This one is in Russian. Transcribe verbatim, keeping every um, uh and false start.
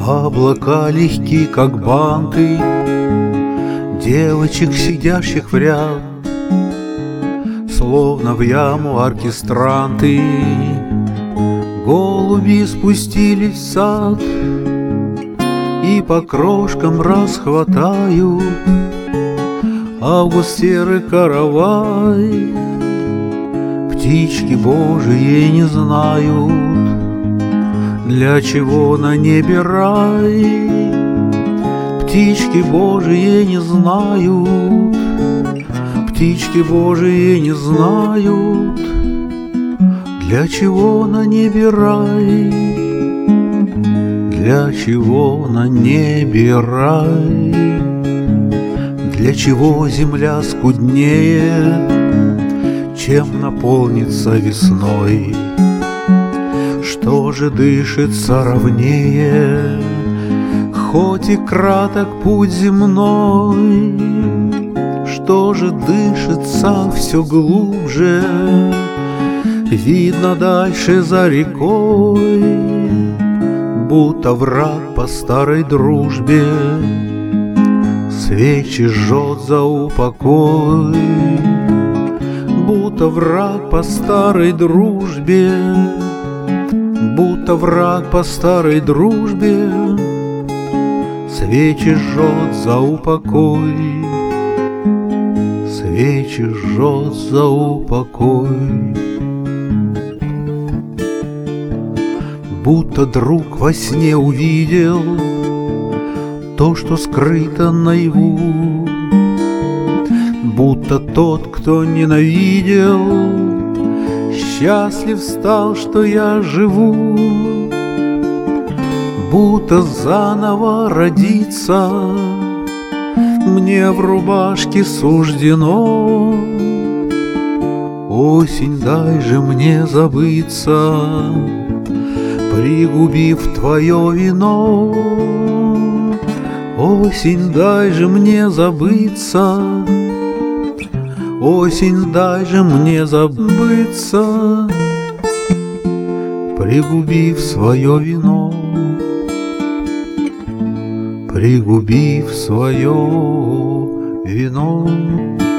Облака легки, как банты девочек, сидящих в ряд, словно в яму оркестранты. Голуби спустились в сад и по крошкам расхватают август серый каравай. Птички Божии не знают, для чего на небе рай. Птички Божии не знают, птички Божии не знают, для чего на небе рай, для чего на небе рай, для чего земля скуднее, чем наполнится весной. Что же дышится ровнее, хоть и краток путь земной? Что же дышится все глубже, видно дальше за рекой? Будто враг по старой дружбе свечи жжет за упокой. Будто враг по старой дружбе, будто враг по старой дружбе свечи жжет за упокой, свечи жжет за упокой. Будто друг во сне увидел то, что скрыто наяву, будто тот, кто ненавидел, счастлив стал, что я живу. Будто заново родиться мне в рубашке суждено. Осень, дай же мне забыться, пригубив твое вино. Осень, дай же мне забыться, осень, дай же мне забыться, пригубив свое вино, пригубив свое вино.